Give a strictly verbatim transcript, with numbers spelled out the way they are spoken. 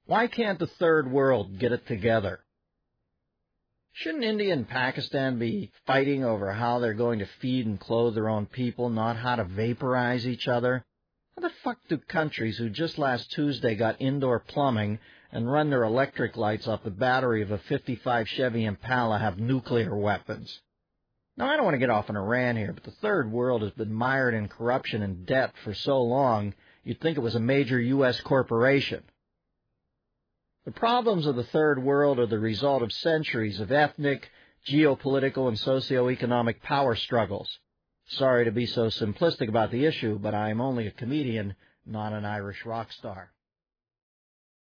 Why can't the third world get it together? Shouldn't India and Pakistan be fighting over how they're going to feed and clothe their own people, not how to vaporize each other? How the fuck do countries who just last Tuesday got indoor plumbing and run their electric lights off the battery of a fifty-five Chevy Impala have nuclear weapons? Now, I don't want to get off on a rant here, but the third world has been mired in corruption and debt for so long, you'd think it was a major U S corporation. The problems of the third world are the result of centuries of ethnic, geopolitical, and socioeconomic power struggles. Sorry to be so simplistic about the issue, but I am only a comedian, not an Irish rock star.